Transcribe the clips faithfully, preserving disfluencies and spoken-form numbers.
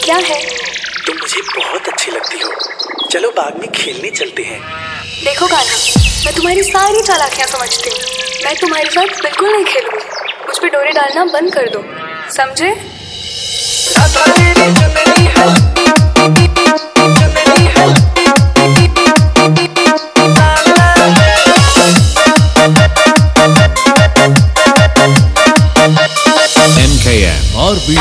क्या है? तुम मुझे बहुत अच्छी लगती हो। चलो बाग में खेलने चलते हैं। देखो कान्हा, मैं तुम्हारी सारी चालाकियां समझती हूँ। मैं तुम्हारे साथ बिल्कुल नहीं खेलूंगी। मुझ पे डोरे डालना बंद कर दो, समझे? M K M और भी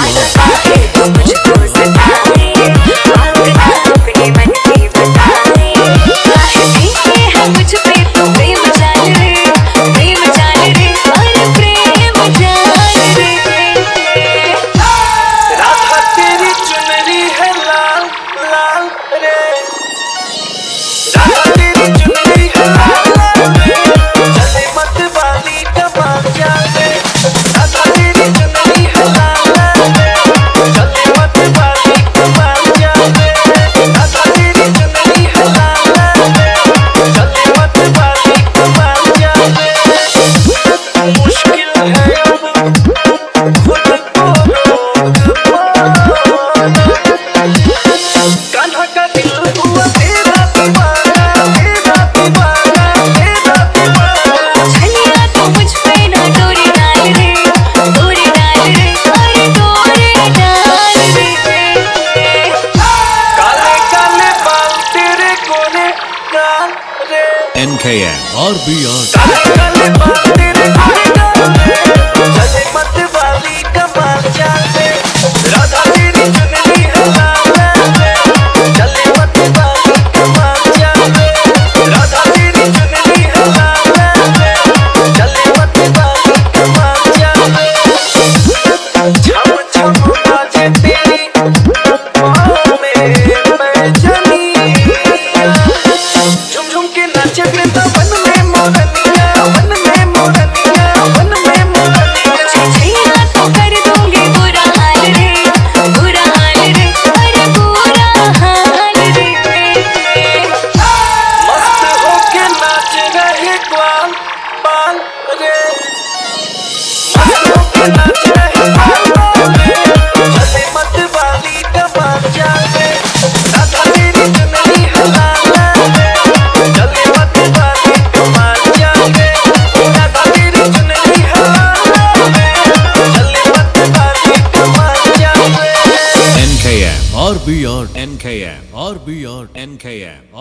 M K M और भी और भी और M K M और भी और M K M